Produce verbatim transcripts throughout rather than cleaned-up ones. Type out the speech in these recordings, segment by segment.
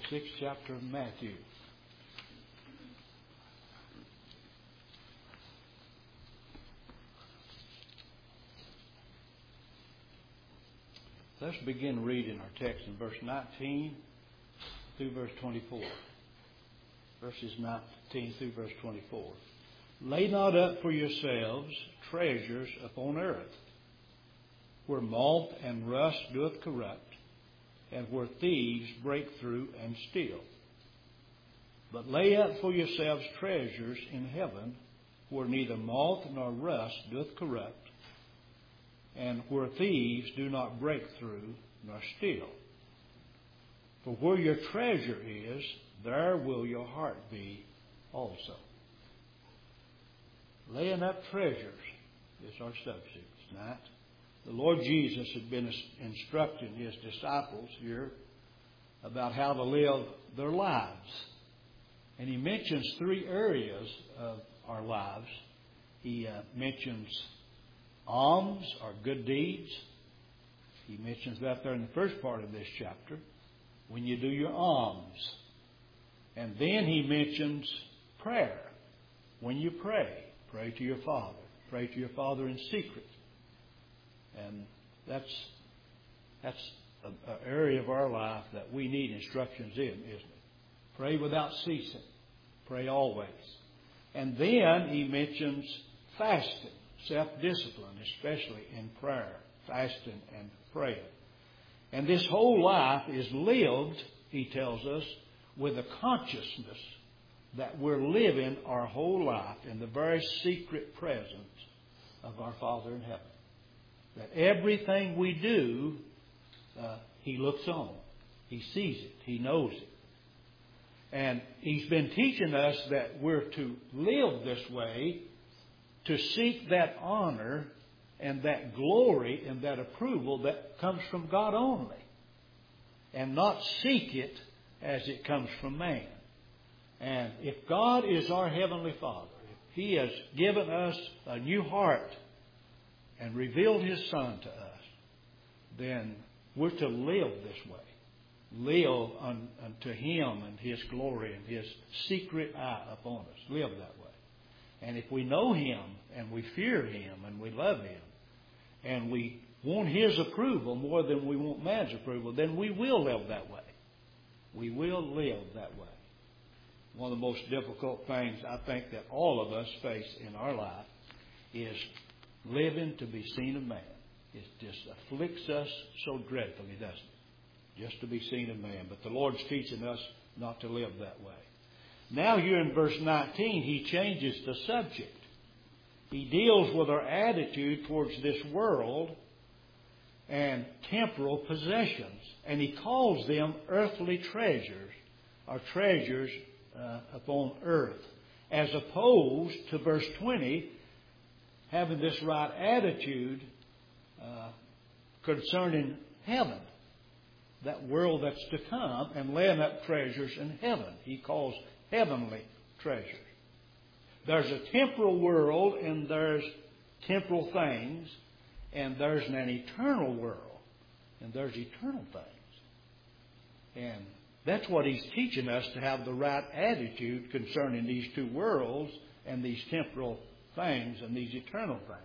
sixth chapter of Matthew. Let's begin reading our text in verse nineteen through verse twenty-four. Verses nineteen through verse twenty-four. Lay not up for yourselves treasures upon earth, where moth and rust doth corrupt, and where thieves break through and steal. But lay up for yourselves treasures in heaven, where neither moth nor rust doth corrupt, and where thieves do not break through nor steal. For where your treasure is, there will your heart be also. Laying up treasures is our subject tonight. The Lord Jesus had been instructing His disciples here about how to live their lives. And He mentions three areas of our lives. He uh, mentions alms, or good deeds. He mentions that there in the first part of this chapter, when you do your alms. And then He mentions prayer. When you pray, pray to your Father. Pray to your Father in secret. And that's that's an area of our life that we need instructions in, isn't it? Pray without ceasing. Pray always. And then He mentions fasting, self-discipline, especially in prayer, fasting and praying. And this whole life is lived, He tells us, with a consciousness that we're living our whole life in the very secret presence of our Father in heaven. That everything we do, uh, He looks on. He sees it. He knows it. And He's been teaching us that we're to live this way, to seek that honor and that glory and that approval that comes from God only, and not seek it as it comes from man. And if God is our Heavenly Father, if He has given us a new heart and revealed His Son to us, then we're to live this way. Live un, unto Him and His glory and His secret eye upon us. Live that way. And if we know Him and we fear Him and we love Him and we want His approval more than we want man's approval, then we will live that way. We will live that way. One of the most difficult things I think that all of us face in our life is living to be seen of man. It just afflicts us so dreadfully, doesn't it? Just to be seen of man. But the Lord's teaching us not to live that way. Now here in verse nineteen, He changes the subject. He deals with our attitude towards this world and temporal possessions. And He calls them earthly treasures, or treasures uh, upon earth. As opposed to verse twenty, having this right attitude uh, concerning heaven, that world that's to come, and laying up treasures in heaven. He calls heavenly treasures. There's a temporal world, and there's temporal things, and there's an eternal world, and there's eternal things. And that's what He's teaching us, to have the right attitude concerning these two worlds and these temporal things and these eternal things.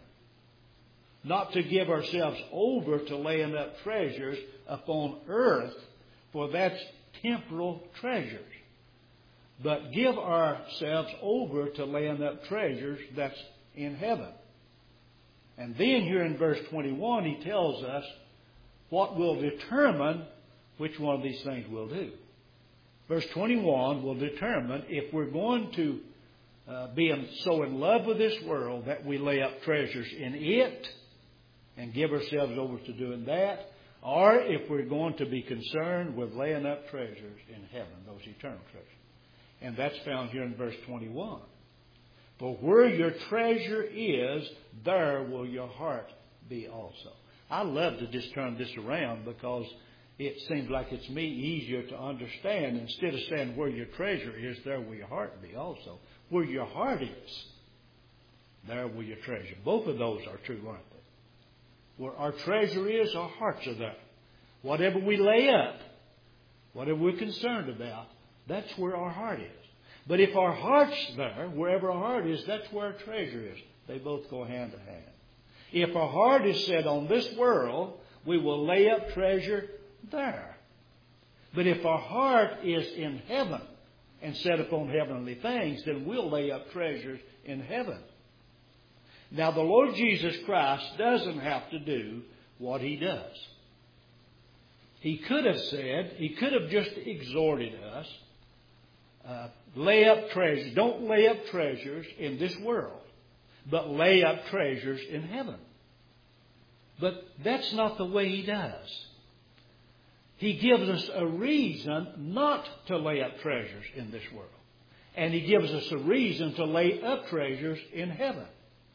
Not to give ourselves over to laying up treasures upon earth, for that's temporal treasures. But give ourselves over to laying up treasures that's in heaven. And then here in verse twenty-one, He tells us what will determine which one of these things we'll do. Verse twenty-one will determine if we're going to uh, be in, so in love with this world that we lay up treasures in it and give ourselves over to doing that, or if we're going to be concerned with laying up treasures in heaven, those eternal treasures. And that's found here in verse twenty-one. For where your treasure is, there will your heart be also. I love to just turn this around, because it seems like it's me easier to understand. Instead of saying where your treasure is, there will your heart be also. Where your heart is, there will your treasure. Both of those are true, aren't they? Where our treasure is, our hearts are there. Whatever we lay up, whatever we're concerned about, that's where our heart is. But if our heart's there, wherever our heart is, that's where our treasure is. They both go hand in hand. If our heart is set on this world, we will lay up treasure there. But if our heart is in heaven and set upon heavenly things, then we'll lay up treasures in heaven. Now, the Lord Jesus Christ doesn't have to do what He does. He could have said, He could have just exhorted us, uh, lay up treasures. Don't lay up treasures in this world, but lay up treasures in heaven. But that's not the way He does. He gives us a reason not to lay up treasures in this world. And He gives us a reason to lay up treasures in heaven.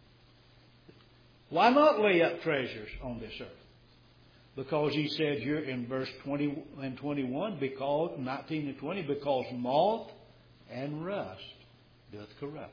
Why not lay up treasures on this earth? Because He said here in verse twenty and twenty-one, because, nineteen and twenty, because moth and rust doth corrupt,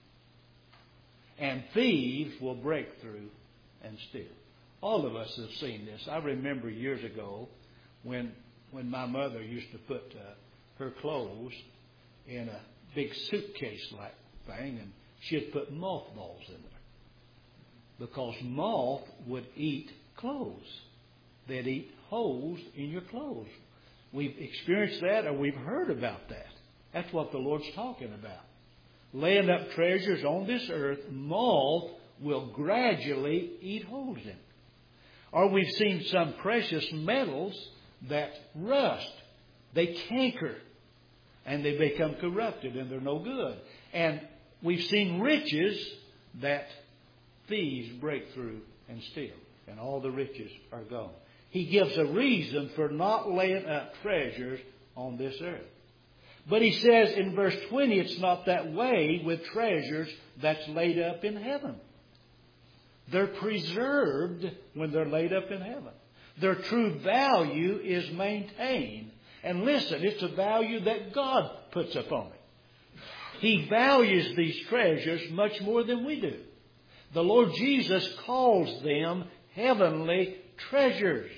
and thieves will break through and steal. All of us have seen this. I remember years ago when when my mother used to put uh, her clothes in a big suitcase-like thing, and she'd put mothballs in there. Because moth would eat clothes. They'd eat holes in your clothes. We've experienced that, or we've heard about that. That's what the Lord's talking about. Laying up treasures on this earth, moth will gradually eat holes in it. Or we've seen some precious metals that rust. They canker and they become corrupted and they're no good. And we've seen riches that thieves break through and steal. And all the riches are gone. He gives a reason for not laying up treasures on this earth. But He says in verse twenty, it's not that way with treasures that's laid up in heaven. They're preserved when they're laid up in heaven. Their true value is maintained. And listen, it's a value that God puts upon it. He values these treasures much more than we do. The Lord Jesus calls them heavenly treasures.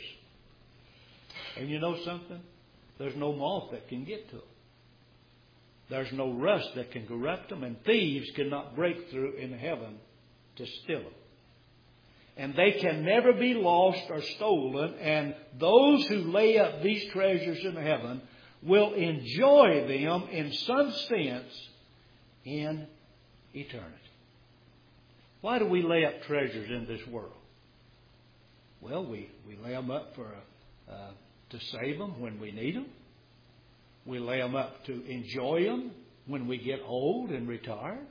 And you know something? There's no moth that can get to them. There's no rust that can corrupt them, and thieves cannot break through in heaven to steal them. And they can never be lost or stolen, and those who lay up these treasures in heaven will enjoy them in some sense in eternity. Why do we lay up treasures in this world? Well, we, we lay them up for uh, to save them when we need them. We lay them up to enjoy them when we get old and retire.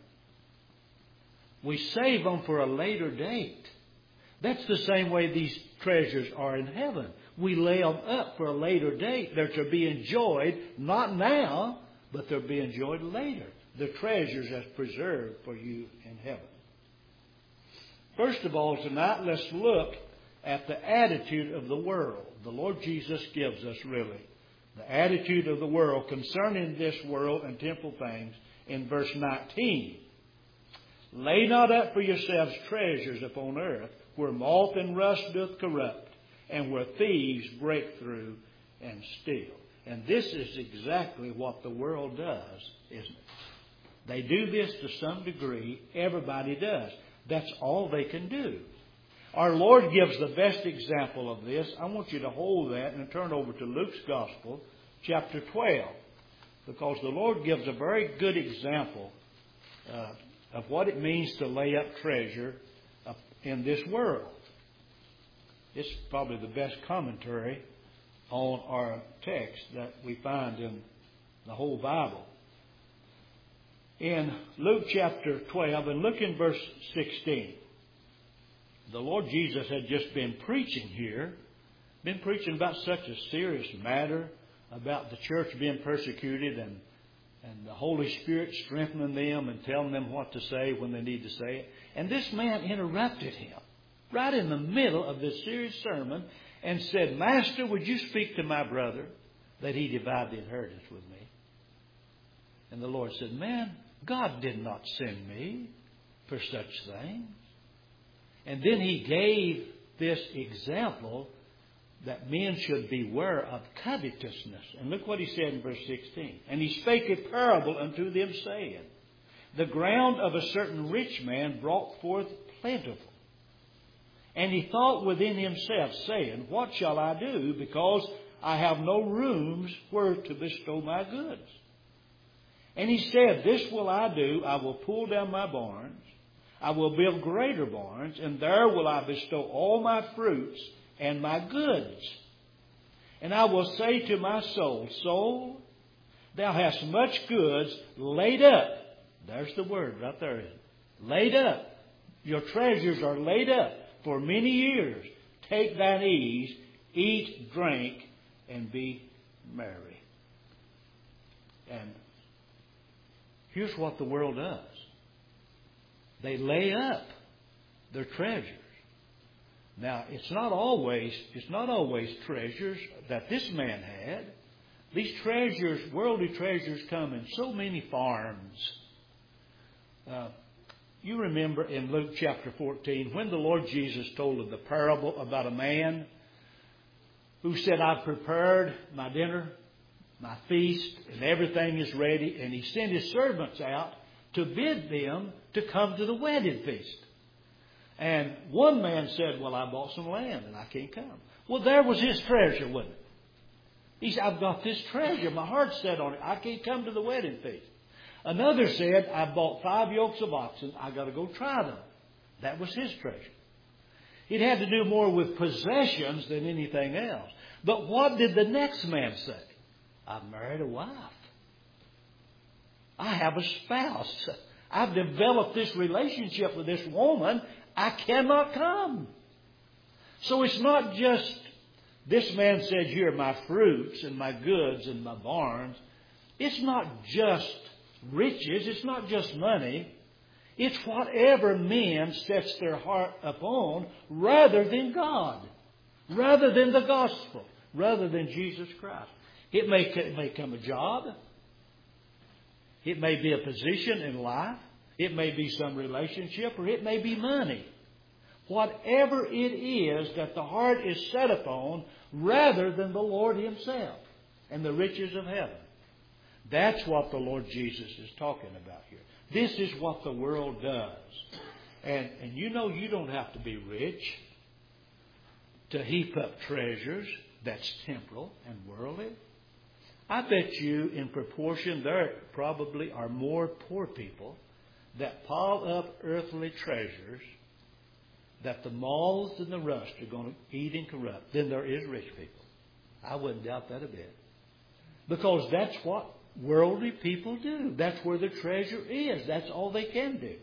We save them for a later date. That's the same way these treasures are in heaven. We lay them up for a later date. They're to be enjoyed, not now, but they'll be enjoyed later. The treasures that's preserved for you in heaven. First of all, tonight, let's look at the attitude of the world. The Lord Jesus gives us, really, the attitude of the world concerning this world and temporal things in verse nineteen. Lay not up for yourselves treasures upon earth, where moth and rust doth corrupt, and where thieves break through and steal. And this is exactly what the world does, isn't it? They do this to some degree. Everybody does. That's all they can do. Our Lord gives the best example of this. I want you to hold that and turn over to Luke's Gospel, chapter twelve, because the Lord gives a very good example uh, of what it means to lay up treasure in this world. It's probably the best commentary on our text that we find in the whole Bible. In Luke chapter twelve, and look in verse sixteen. The Lord Jesus had just been preaching here, been preaching about such a serious matter, about the church being persecuted and, and the Holy Spirit strengthening them and telling them what to say when they need to say it. And this man interrupted him right in the middle of this serious sermon and said, Master, would you speak to my brother that he divide the inheritance with me? And the Lord said, Man, God did not send me for such things. And then he gave this example that men should beware of covetousness. And look what he said in verse sixteen. And he spake a parable unto them, saying, the ground of a certain rich man brought forth plentiful. And he thought within himself, saying, what shall I do, because I have no rooms where to bestow my goods? And he said, this will I do, I will pull down my barns, I will build greater barns, and there will I bestow all my fruits and my goods. And I will say to my soul, soul, thou hast much goods laid up. There's the word right there. Laid up. Your treasures are laid up for many years. Take thine ease, eat, drink, and be merry. And here's what the world does. They lay up their treasures. Now, it's not always, it's not always treasures that this man had. These treasures, worldly treasures, come in so many forms. Uh, you remember in Luke chapter fourteen, when the Lord Jesus told of the parable about a man who said, I've prepared my dinner, my feast, and everything is ready. And he sent his servants out to bid them to come to the wedding feast. And one man said, well, I bought some land and I can't come. Well, there was his treasure, wasn't it? He said, I've got this treasure. My heart's set on it. I can't come to the wedding feast. Another said, I bought five yokes of oxen. I got to go try them. That was his treasure. It had to do more with possessions than anything else. But what did the next man say? I've married a wife. I have a spouse. I've developed this relationship with this woman. I cannot come. So it's not just, this man said, here are my fruits and my goods and my barns. It's not just riches. It's not just money. It's whatever men sets their heart upon rather than God, rather than the gospel, rather than Jesus Christ. It may, it may come a job. It may be a position in life. It may be some relationship, or it may be money. Whatever it is that the heart is set upon rather than the Lord Himself and the riches of heaven. That's what the Lord Jesus is talking about here. This is what the world does. And, and you know you don't have to be rich to heap up treasures that's temporal and worldly. I bet you in proportion there probably are more poor people that pile up earthly treasures that the moths and the rust are going to eat and corrupt than there is rich people. I wouldn't doubt that a bit. Because that's what worldly people do. That's where the treasure is. That's all they can do.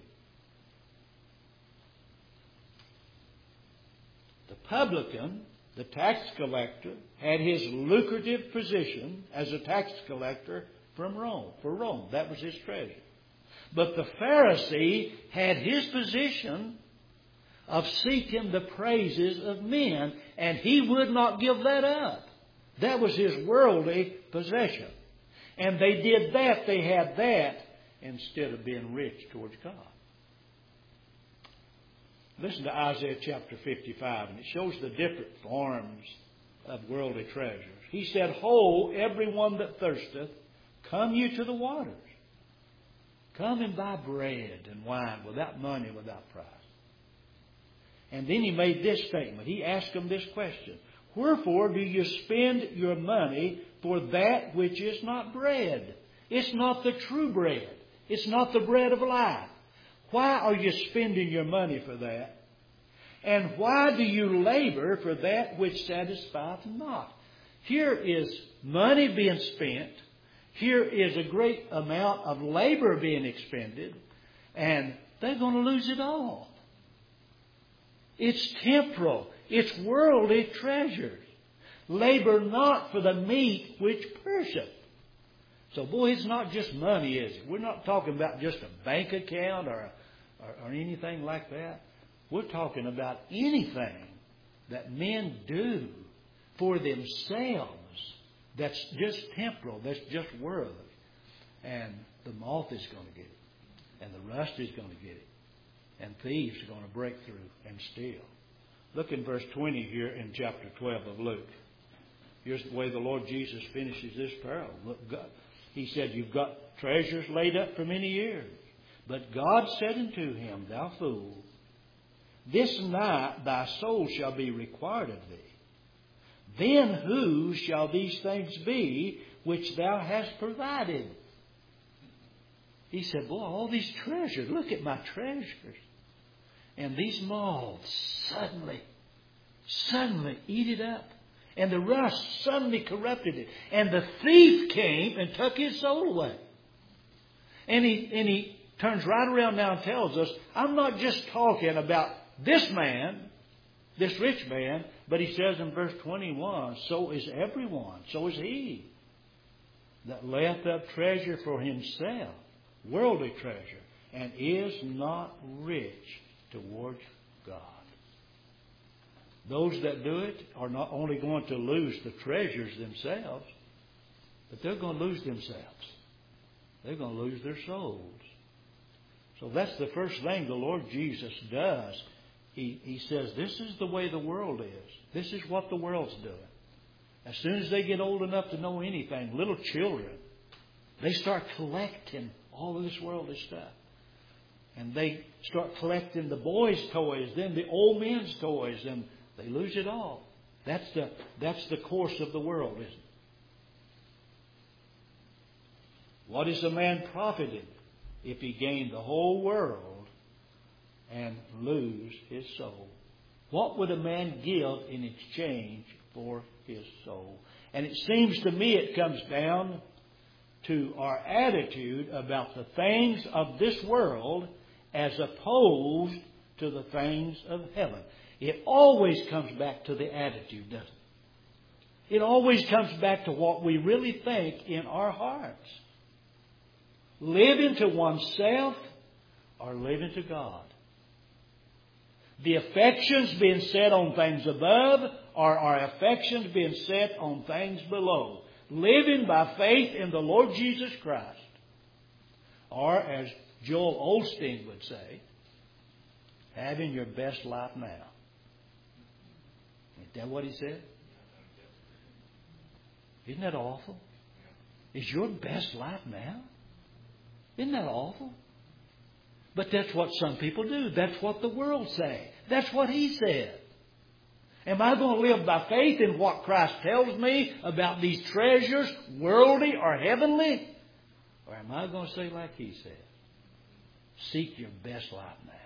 The publican, the tax collector, had his lucrative position as a tax collector from Rome, for Rome. That was his treasure. But the Pharisee had his position of seeking the praises of men, and he would not give that up. That was his worldly possession. And they did that, they had that, instead of being rich towards God. Listen to Isaiah chapter fifty-five, and it shows the different forms of worldly treasures. He said, Ho, everyone that thirsteth, come you to the waters. Come and buy bread and wine without money, without price. And then he made this statement. He asked them this question. Wherefore do you spend your money for that which is not bread? It's not the true bread. It's not the bread of life. Why are you spending your money for that? And why do you labor for that which satisfieth not? Here is money being spent. Here is a great amount of labor being expended. And they're going to lose it all. It's temporal. It's worldly treasures. Labor not for the meat which perisheth. So, boy, it's not just money, is it? We're not talking about just a bank account or, or, or anything like that. We're talking about anything that men do for themselves that's just temporal, that's just worldly. And the moth is going to get it. And the rust is going to get it. And thieves are going to break through and steal. Look in verse twenty here in chapter twelve of Luke. Here's the way the Lord Jesus finishes this parable. Look, God, He said, you've got treasures laid up for many years. But God said unto him, Thou fool, this night thy soul shall be required of thee. Then whose shall these things be which thou hast provided? He said, boy, all these treasures, look at my treasures. And these moths suddenly, suddenly eat it up. And the rust suddenly corrupted it. And the thief came and took his soul away. And he, and he turns right around now and tells us, I'm not just talking about this man, this rich man, but he says in verse twenty-one, so is everyone, so is he that layeth up treasure for himself, worldly treasure, and is not rich towards God. Those that do it are not only going to lose the treasures themselves, but they're going to lose themselves. They're going to lose their souls. So that's the first thing the Lord Jesus does. He, he says, this is the way the world is. This is what the world's doing. As soon as they get old enough to know anything, little children, they start collecting all of this worldly stuff. And they start collecting the boys' toys, then the old men's toys, and they lose it all. That's the, that's the course of the world, isn't it? What is a man profited if he gain the whole world and lose his soul? What would a man give in exchange for his soul? And it seems to me it comes down to our attitude about the things of this world as opposed to the things of heaven. It always comes back to the attitude, doesn't it? It always comes back to what we really think in our hearts. Living to oneself or living to God. The affections being set on things above or our affections being set on things below. Living by faith in the Lord Jesus Christ. Or as Joel Osteen would say, having your best life now. Isn't that what he said? Isn't that awful? Is your best life now? Isn't that awful? But that's what some people do. That's what the world say. That's what he said. Am I going to live by faith in what Christ tells me about these treasures, worldly or heavenly? Or am I going to say like he said, seek your best life now?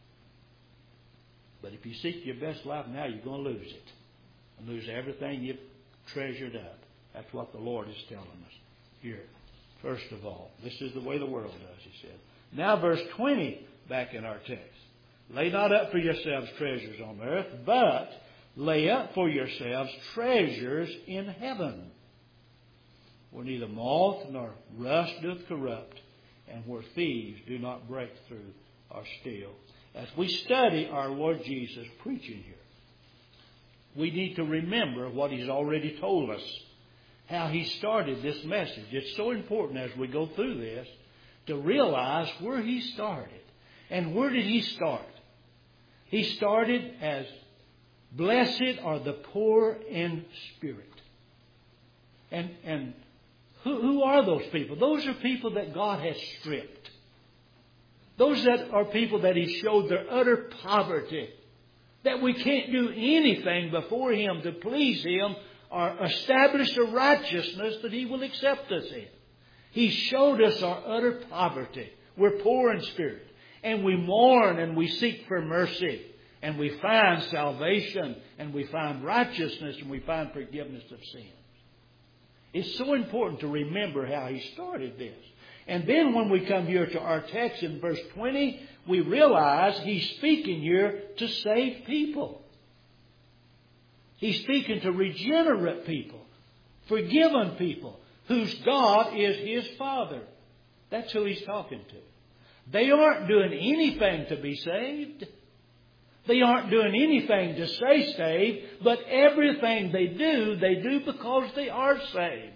But if you seek your best life now, you're going to lose it. And lose everything you've treasured up. That's what the Lord is telling us here. First of all, this is the way the world does, he said. Now verse twenty, back in our text. Lay not up for yourselves treasures on earth, but lay up for yourselves treasures in heaven, where neither moth nor rust doth corrupt, and where thieves do not break through or steal. As we study our Lord Jesus preaching here, we need to remember what he's already told us, how he started this message. It's so important as we go through this to realize where he started. And where did he start? He started as blessed are the poor in spirit. And, and who, who are those people? Those are people that God has stripped. Those that are people that he showed their utter poverty. That we can't do anything before him to please him or establish a righteousness that he will accept us in. He showed us our utter poverty. We're poor in spirit. And we mourn and we seek for mercy. And we find salvation. And we find righteousness. And we find forgiveness of sins. It's so important to remember how he started this. And then when we come here to our text in verse twenty, we realize he's speaking here to save people. He's speaking to regenerate people, forgiven people, whose God is his Father. That's who he's talking to. They aren't doing anything to be saved. They aren't doing anything to stay saved, but everything they do, they do because they are saved.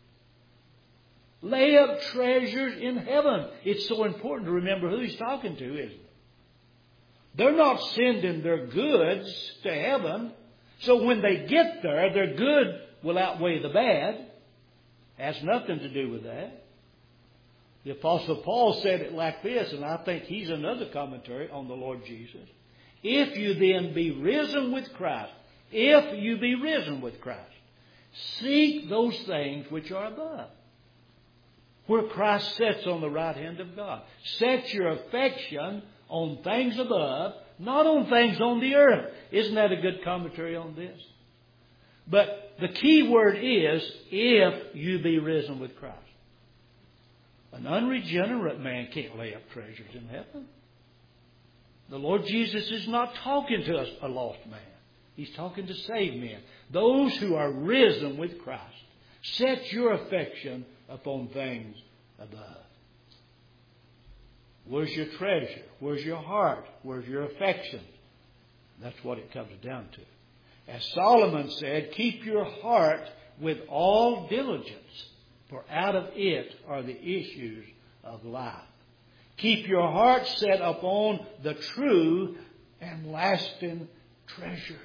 Lay up treasures in heaven. It's so important to remember who he's talking to, isn't it? They're not sending their goods to heaven. So when they get there, their good will outweigh the bad. Has nothing to do with that. The Apostle Paul said it like this, and I think he's another commentary on the Lord Jesus. If you then be risen with Christ, if you be risen with Christ, seek those things which are above, where Christ sits on the right hand of God. Set your affection on things above, not on things on the earth. Isn't that a good commentary on this? But the key word is, if you be risen with Christ. An unregenerate man can't lay up treasures in heaven. The Lord Jesus is not talking to us, a lost man. He's talking to saved men. Those who are risen with Christ. Set your affection upon things above. Where's your treasure? Where's your heart? Where's your affection? That's what it comes down to. As Solomon said, keep your heart with all diligence, for out of it are the issues of life. Keep your heart set upon the true and lasting treasures.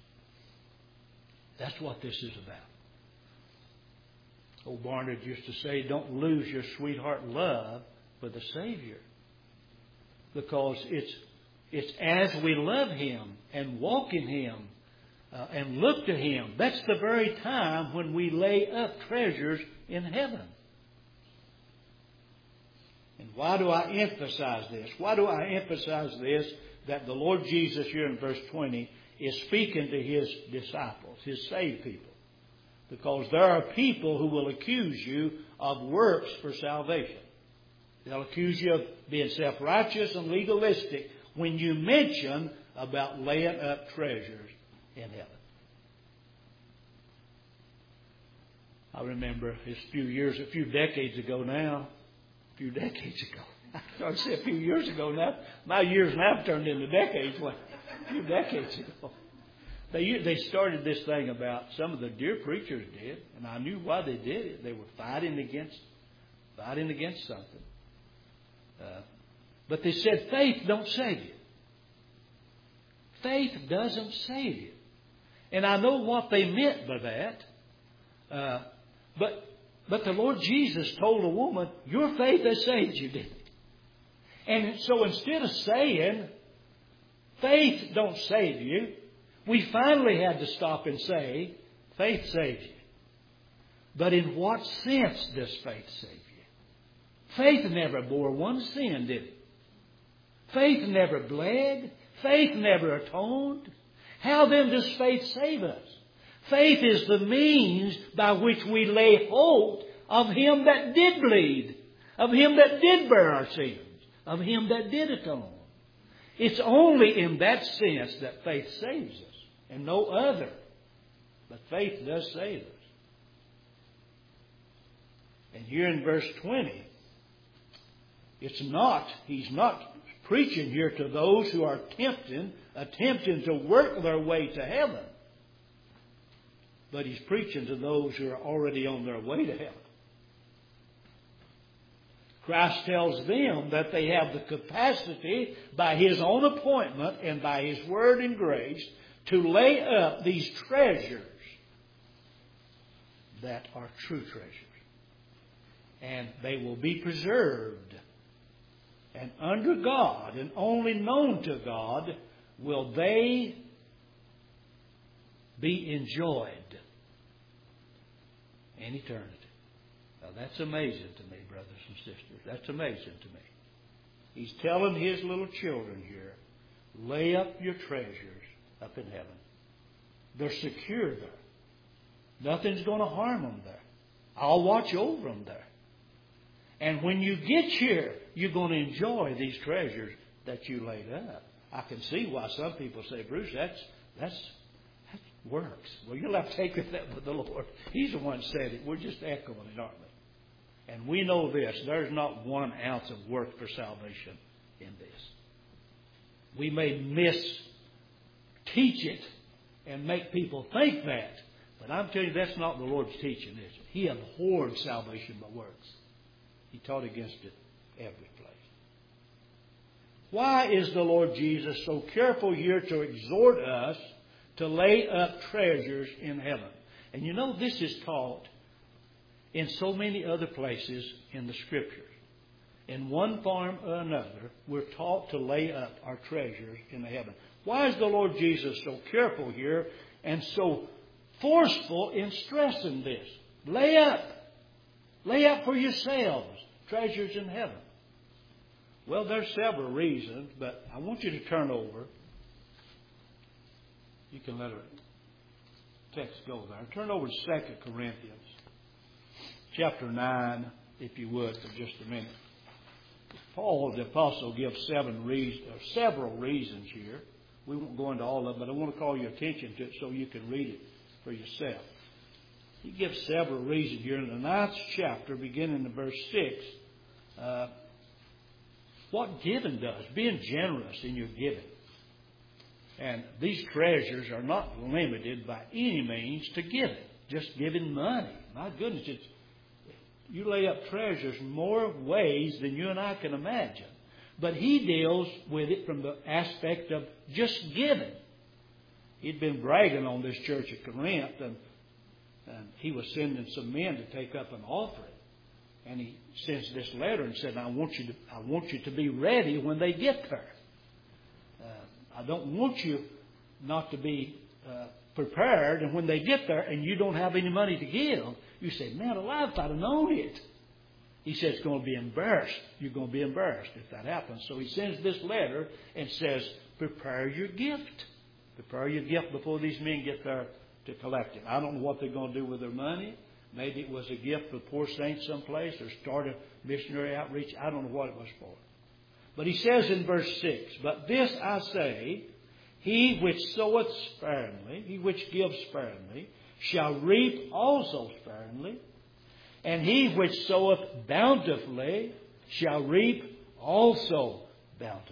That's what this is about. Old Barnard used to say, don't lose your sweetheart love for the Savior. Because it's, it's as we love Him and walk in Him uh, and look to Him, that's the very time when we lay up treasures in heaven. And why do I emphasize this? Why do I emphasize this? That the Lord Jesus here in verse twenty is speaking to His disciples, His saved people. Because there are people who will accuse you of works for salvation. They'll accuse you of being self-righteous and legalistic when you mention about laying up treasures in heaven. I remember a few years, a few decades ago now, a few decades ago. I started to say a few years ago now. My years now turned into decades. Well, a few decades ago. They, they started this thing about, some of the dear preachers did, and I knew why they did it. They were fighting against, fighting against something. Uh, but they said faith don't save you. Faith doesn't save you. And I know what they meant by that. Uh, but but the Lord Jesus told a woman, your faith has saved you, didn't it? And so instead of saying, faith don't save you, we finally had to stop and say, faith saves you. But in what sense does faith save you? Faith never bore one sin, did it? Faith never bled. Faith never atoned. How then does faith save us? Faith is the means by which we lay hold of Him that did bleed, of Him that did bear our sins, of Him that did atone. It's only in that sense that faith saves us, and no other. But faith does save us. And here in verse twenty, it's not, he's not preaching here to those who are tempting, attempting to work their way to heaven. But he's preaching to those who are already on their way to heaven. Christ tells them that they have the capacity by His own appointment and by His word and grace to lay up these treasures that are true treasures. And they will be preserved. And under God, and only known to God, will they be enjoyed in eternity. Now that's amazing to me, brothers and sisters. That's amazing to me. He's telling His little children here, lay up your treasures up in heaven. They're secure there. Nothing's going to harm them there. I'll watch over them there. And when you get here, you're going to enjoy these treasures that you laid up. I can see why some people say, Bruce, that's that's that works. Well, you'll have to take that with the Lord. He's the one who said it. We're just echoing it, aren't we? And we know this. There's not one ounce of work for salvation in this. We may mis-teach it and make people think that. But I'm telling you, that's not the Lord's teaching, is it? He abhorred salvation by works. He taught against it every place. Why is the Lord Jesus so careful here to exhort us to lay up treasures in heaven? And you know, this is taught in so many other places in the Scriptures. In one form or another, we're taught to lay up our treasures in heaven. Why is the Lord Jesus so careful here and so forceful in stressing this? Lay up. Lay up for yourselves treasures in heaven. Well, there's several reasons, but I want you to turn over. You can let our text go there. Turn over to Second Corinthians chapter nine, if you would, for just a minute. Paul, the apostle, gives seven reasons, or several reasons here. We won't go into all of them, but I want to call your attention to it so you can read it for yourself. He gives several reasons here in the ninth chapter, beginning in verse six. Uh, what giving does, being generous in your giving. And these treasures are not limited by any means to giving, just giving money. My goodness, it's, you lay up treasures more ways than you and I can imagine. But he deals with it from the aspect of just giving. He'd been bragging on this church at Corinth, and, and he was sending some men to take up an offering. And he sends this letter and said, I want you to, I want you to be ready when they get there. Uh, I don't want you not to be uh, prepared, and when they get there and you don't have any money to give, you say, man alive, if I'd have known it. He says it's going to be embarrassed. You're going to be embarrassed if that happens. So he sends this letter and says, prepare your gift. Prepare your gift before these men get there to collect it. I don't know what they're going to do with their money. Maybe it was a gift for poor saints someplace or start a missionary outreach. I don't know what it was for. But he says in verse six, but this I say, he which soweth sparingly, he which gives sparingly, shall reap also sparingly. And he which soweth bountifully shall reap also bountifully.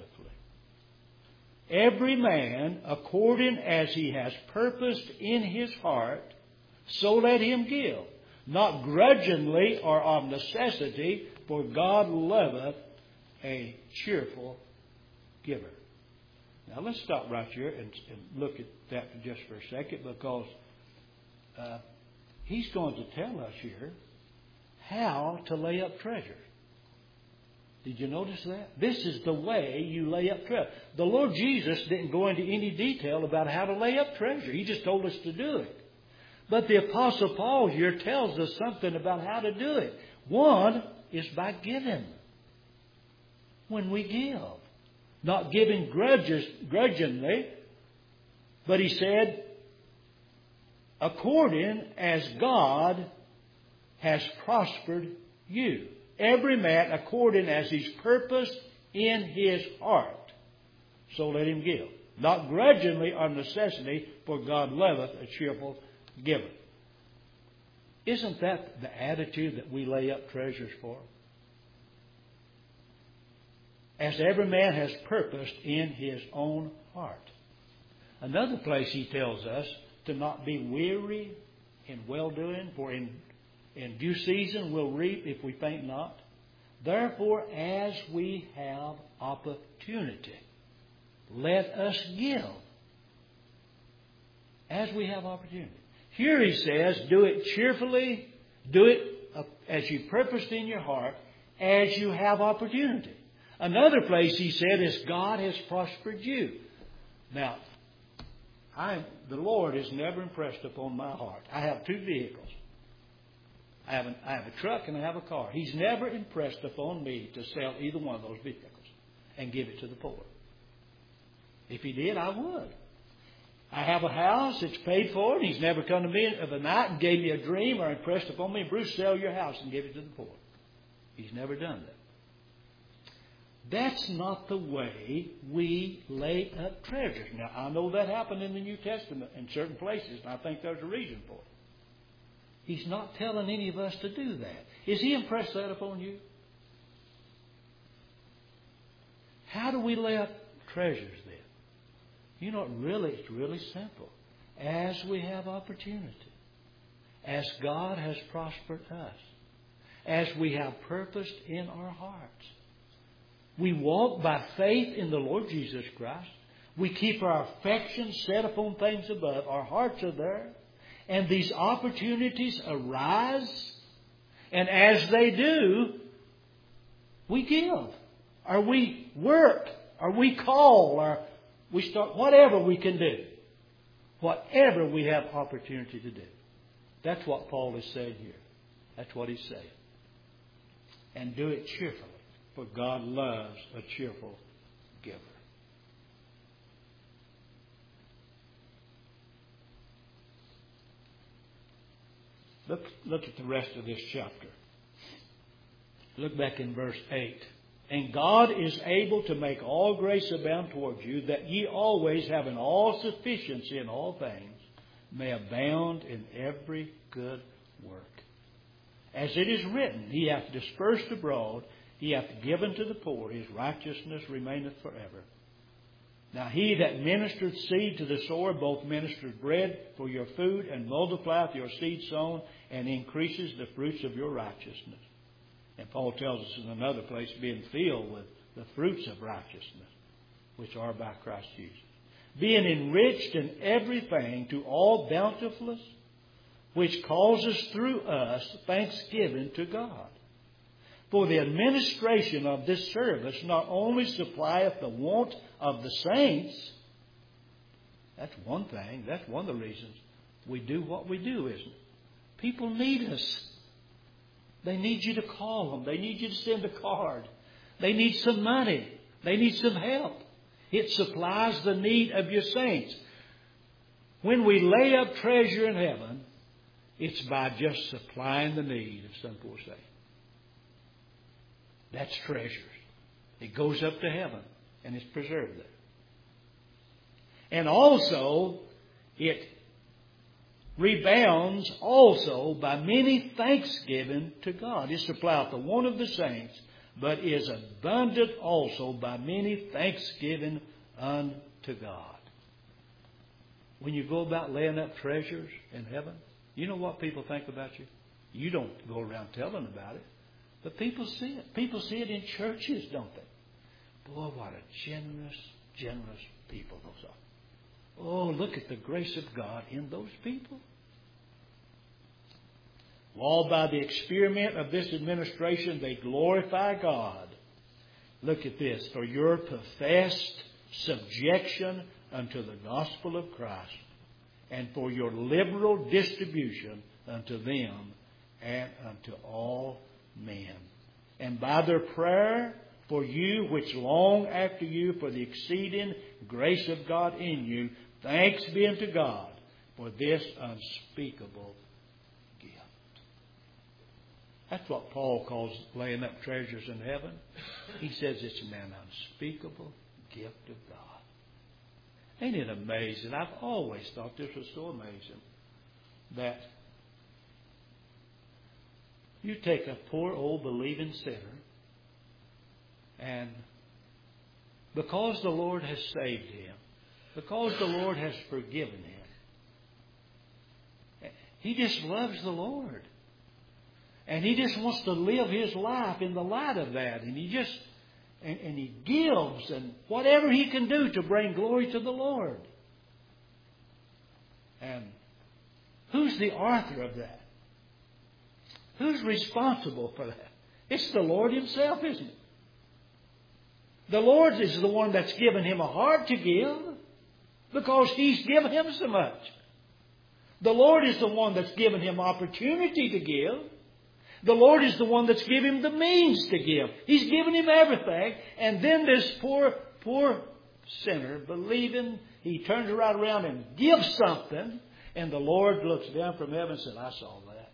Every man according as he has purposed in his heart, so let him give. Not grudgingly or of necessity, for God loveth a cheerful giver. Now let's stop right here and, and look at that for just for a second, because uh, he's going to tell us here how to lay up treasure. Did you notice that? This is the way you lay up treasure. The Lord Jesus didn't go into any detail about how to lay up treasure. He just told us to do it. But the Apostle Paul here tells us something about how to do it. One is by giving. When we give. Not giving grudges, grudgingly, but he said, according as God has prospered you. Every man according as he's purposed in his heart. So let him give. Not grudgingly or necessity, for God loveth a cheerful giver. Isn't that the attitude that we lay up treasures for? As every man has purposed in his own heart. Another place he tells us to not be weary in well-doing, for in, in due season we'll reap if we faint not. Therefore, as we have opportunity, let us give. As we have opportunity. Here he says, do it cheerfully, do it as you purposed in your heart, as you have opportunity. Another place he said is God has prospered you. Now, I, the Lord has never impressed upon my heart. I have two vehicles. I have, an, I have a truck and I have a car. He's never impressed upon me to sell either one of those vehicles and give it to the poor. If he did, I would. I have a house, it's paid for, and he's never come to me of a night and gave me a dream or impressed upon me, Bruce, sell your house and give it to the poor. He's never done that. That's not the way we lay up treasures. Now, I know that happened in the New Testament in certain places, and I think there's a reason for it. He's not telling any of us to do that. Is he impressed that upon you? How do we lay up treasures then? You know, really, it's really simple. As we have opportunity. As God has prospered us. As we have purposed in our hearts. We walk by faith in the Lord Jesus Christ. We keep our affections set upon things above. Our hearts are there. And these opportunities arise. And as they do, we give. Or we work. Or we call. Or we start whatever we can do. Whatever we have opportunity to do. That's what Paul is saying here. That's what he's saying. And do it cheerfully. For God loves a cheerful giver. Look, look at the rest of this chapter. Look back in verse eight. And God is able to make all grace abound towards you, that ye always, having all sufficiency in all things, may abound in every good work. As it is written, He hath dispersed abroad, He hath given to the poor, His righteousness remaineth forever. Now He that ministereth seed to the sower, both ministereth bread for your food, and multiplieth your seed sown, and increases the fruits of your righteousness. And Paul tells us in another place, being filled with the fruits of righteousness, which are by Christ Jesus. Being enriched in everything to all bountifulness, which causes through us thanksgiving to God. For the administration of this service not only supplieth the want of the saints, that's one thing, that's one of the reasons we do what we do, isn't it? People need us. They need you to call them. They need you to send a card. They need some money. They need some help. It supplies the need of your saints. When we lay up treasure in heaven, it's by just supplying the need of some poor saint. That's treasure. It goes up to heaven and it's preserved there. And also, it rebounds also by many thanksgiving to God. It supplieth the want of the saints, but is abundant also by many thanksgiving unto God. When you go about laying up treasures in heaven, you know what people think about you? You don't go around telling about it, but people see it. People see it in churches, don't they? Boy, what a generous, generous people those are. Oh, look at the grace of God in those people. All by the experiment of this administration, they glorify God. Look at this. For your professed subjection unto the gospel of Christ, and for your liberal distribution unto them and unto all men. And by their prayer for you, which long after you for the exceeding grace of God in you, thanks be unto God for this unspeakable gift. That's what Paul calls laying up treasures in heaven. He says it's an unspeakable gift of God. Ain't it amazing? I've always thought this was so amazing that you take a poor old believing sinner, and because the Lord has saved him, because the Lord has forgiven him, he just loves the Lord. And he just wants to live his life in the light of that. And he just, and, and he gives and whatever he can do to bring glory to the Lord. And who's the author of that? Who's responsible for that? It's the Lord Himself, isn't it? The Lord is the one that's given him a heart to give because He's given him so much. The Lord is the one that's given him opportunity to give. The Lord is the one that's given him the means to give. He's given him everything. And then this poor, poor sinner, believing, he turns right around and gives something. And the Lord looks down from heaven and says, I saw that.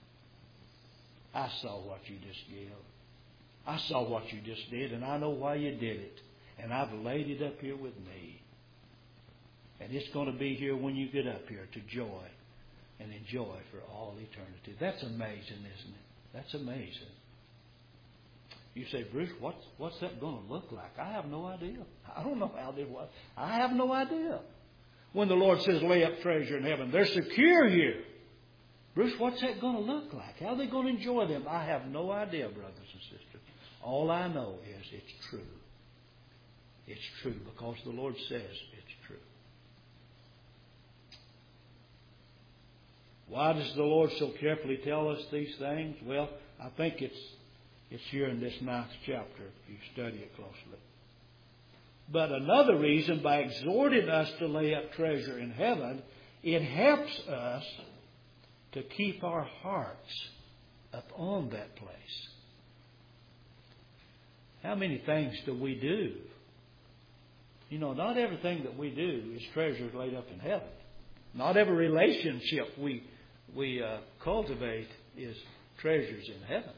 I saw what you just gave. I saw what you just did, and I know why you did it. And I've laid it up here with me. And it's going to be here when you get up here to joy and enjoy for all eternity. That's amazing, isn't it? That's amazing. You say, Bruce, what's, what's that going to look like? I have no idea. I don't know how they was. I have no idea. When the Lord says lay up treasure in heaven, they're secure here. Bruce, what's that going to look like? How are they going to enjoy them? I have no idea, brothers and sisters. All I know is it's true. It's true because the Lord says it's true. Why does the Lord so carefully tell us these things? Well, I think it's it's here in this ninth chapter if you study it closely. But another reason, by exhorting us to lay up treasure in heaven, it helps us to keep our hearts upon that place. How many things do we do? You know, not everything that we do is treasures laid up in heaven. Not every relationship we we uh, cultivate is treasures in heaven.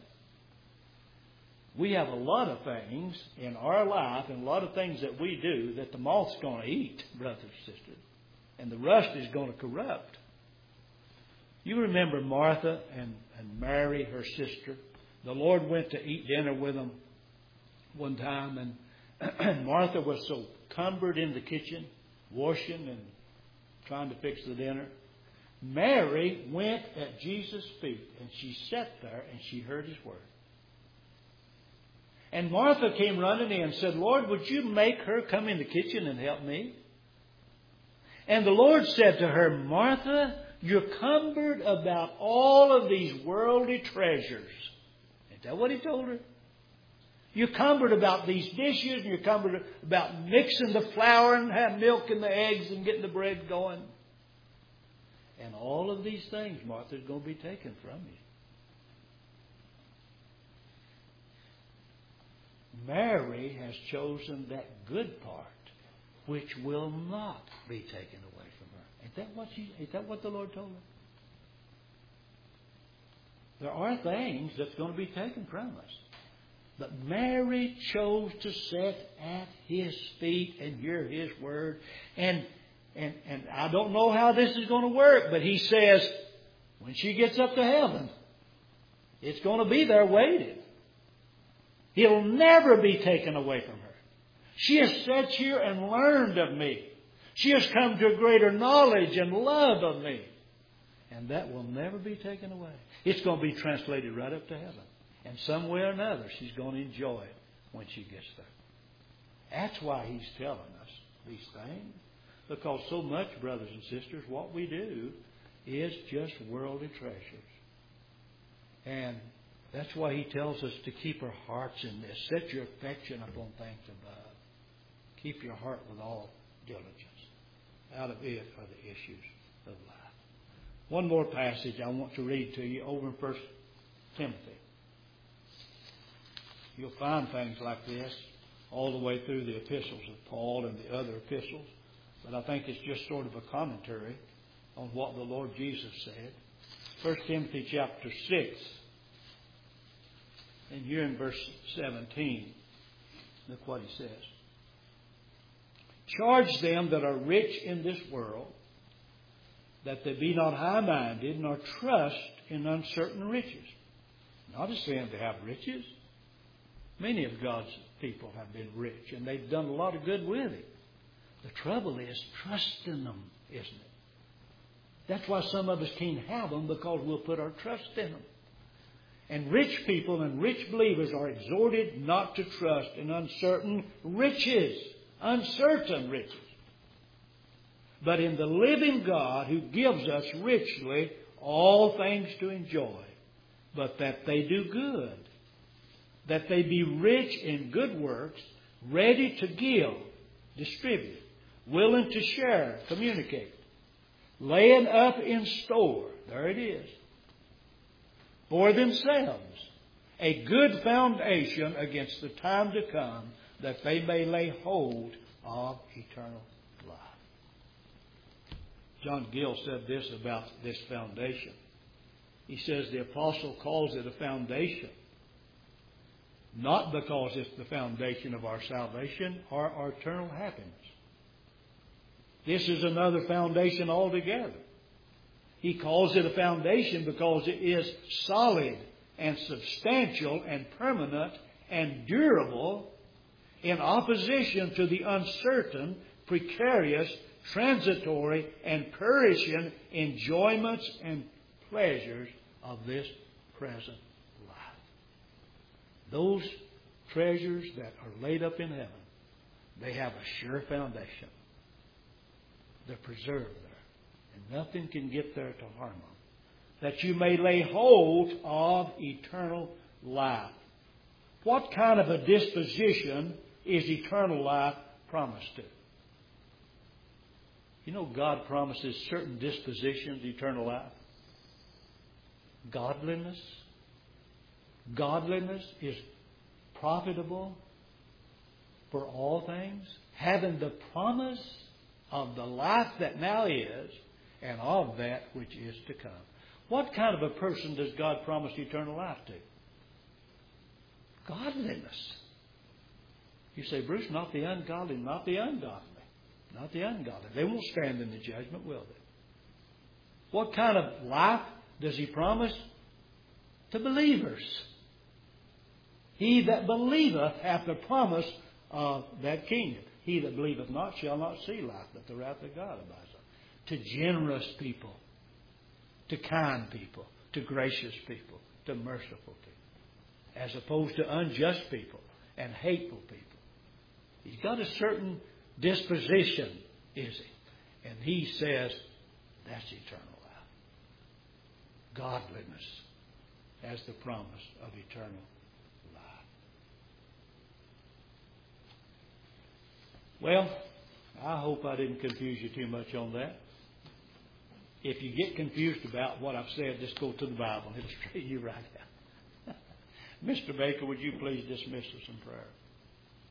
We have a lot of things in our life and a lot of things that we do that the moth's going to eat, brothers and sisters, and the rust is going to corrupt. You remember Martha and, and Mary, her sister. The Lord went to eat dinner with them one time, and, and Martha was so cumbered in the kitchen, washing and trying to fix the dinner. Mary went at Jesus' feet, and she sat there, and she heard His word. And Martha came running in and said, Lord, would you make her come in the kitchen and help me? And the Lord said to her, Martha, you're cumbered about all of these worldly treasures. Is that what He told her? You're cumbered about these dishes, and you're cumbered about mixing the flour and have milk and the eggs and getting the bread going. And all of these things, Martha, is going to be taken from you. Mary has chosen that good part, which will not be taken away from her. Ain't that what she, ain't that what the Lord told her? There are things that's going to be taken from us. But Mary chose to sit at His feet and hear His word. And, and, and I don't know how this is going to work, but He says when she gets up to heaven, it's going to be there waiting. It'll never be taken away from her. She has sat here and learned of me. She has come to a greater knowledge and love of me. And that will never be taken away. It's going to be translated right up to heaven. And some way or another, she's going to enjoy it when she gets there. That's why He's telling us these things. Because so much, brothers and sisters, what we do is just worldly treasures. And that's why He tells us to keep our hearts in this. Set your affection upon things above. Keep your heart with all diligence. Out of it are the issues of life. One more passage I want to read to you over in First Timothy. You'll find things like this all the way through the epistles of Paul and the other epistles. But I think it's just sort of a commentary on what the Lord Jesus said. First Timothy chapter six. And here in verse seventeen, look what he says. Charge them that are rich in this world, that they be not high-minded, nor trust in uncertain riches. Not a sin to have riches. Many of God's people have been rich, and they've done a lot of good with it. The trouble is trusting them, isn't it? That's why some of us can't have them, because we'll put our trust in them. And rich people and rich believers are exhorted not to trust in uncertain riches. Uncertain riches. But in the living God who gives us richly all things to enjoy. But that they do good. That they be rich in good works, ready to give, distribute, willing to share, communicate, laying up in store, there it is, for themselves a good foundation against the time to come, that they may lay hold of eternal life. John Gill said this about this foundation. He says the apostle calls it a foundation, not because it's the foundation of our salvation or our eternal happiness. This is another foundation altogether. He calls it a foundation because it is solid and substantial and permanent and durable, in opposition to the uncertain, precarious, transitory, and perishing enjoyments and pleasures of this present life. Those treasures that are laid up in heaven, they have a sure foundation. They're preserved there. And nothing can get there to harm them. That you may lay hold of eternal life. What kind of a disposition is eternal life promised to? You know, God promises certain dispositions, eternal life. Godliness. Godliness is profitable for all things. Having the promise of the life that now is and of that which is to come. What kind of a person does God promise eternal life to? Godliness. You say, Bruce, not the ungodly, not the ungodly. Not the ungodly. They won't stand in the judgment, will they? What kind of life does He promise? To believers. He that believeth hath the promise of that kingdom. He that believeth not shall not see life, but the wrath of God abides on. To generous people. To kind people. To gracious people. To merciful people. As opposed to unjust people and hateful people. He's got a certain disposition, is He? And He says, that's eternal life. Godliness as the promise of eternal life. Well, I hope I didn't confuse you too much on that. If you get confused about what I've said, just go to the Bible. It'll straighten you right out. Mister Baker, would you please dismiss us in prayer?